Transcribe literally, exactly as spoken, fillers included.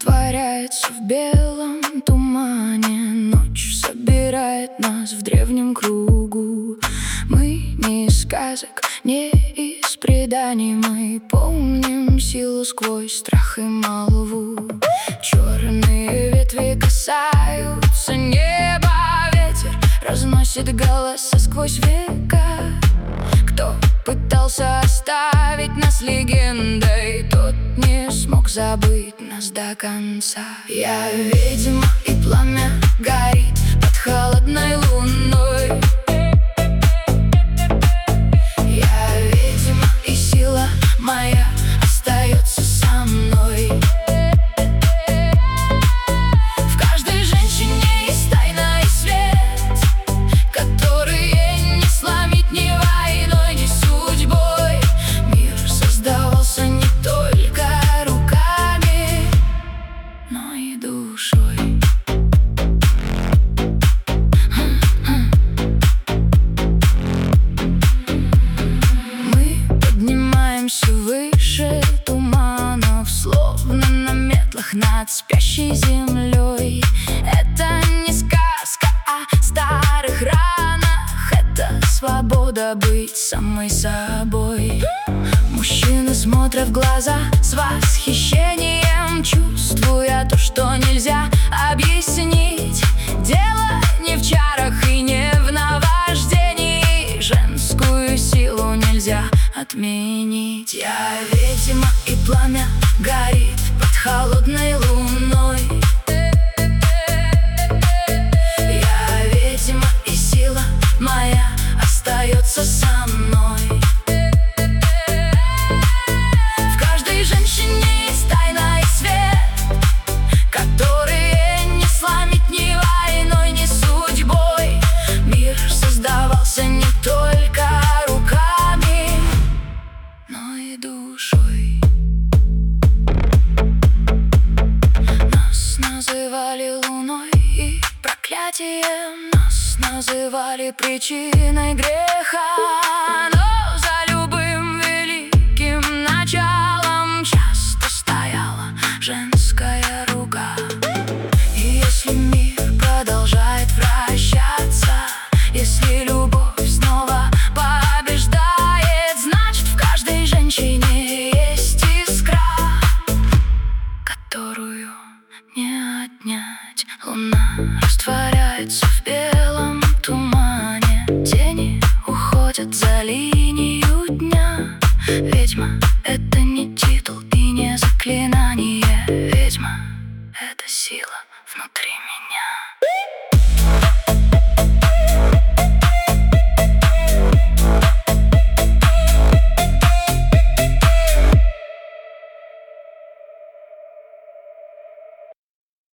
растворяется в белом тумане. Ночь собирает нас в древнем кругу. Мы не из сказок, не из преданий. Мы помним силу сквозь страх и молву. Черные ветви касаются неба. Ветер разносит голоса сквозь века. Кто пытался оставить нас легендой, тот не смог забыть нас до конца. Я ведьма, и пламя горит под холодной луной. Я ведьма, и сила моя остается со мной. В каждой женщине есть тайна и свет, которые не сломить ни войной, ни судьбой. Мир создавался не только руками, но и душой. Мы поднимаемся выше туманов, словно на метлах над спящей землей. Это не сказка о старых ранах, это свобода быть самой собой. Мужчины смотрят в глаза с восхищением, чувствуя то, что нельзя объяснить. Дело не в чарах и не в наваждении, женскую силу нельзя отменить. Я ведьма, и пламя горит под холодной луной. Я ведьма, и сила моя остается со мной. В каждой женщине есть тайна и свет, которые не сломить ни войной, ни судьбой. Мир создавался не только руками, но и душой. Нас называли луной и проклятием, нас называли причиной греха. Но за любым великим началом часто стояла женская рука. И если мир продолжает вращаться, если любовь снова побеждает, значит, в каждой женщине есть искра, которую не отнять. Луна растворяется в белом тумане, тени уходят за линию дня. Ведьма — это не титул и не заклинание. Ведьма — это сила внутри меня.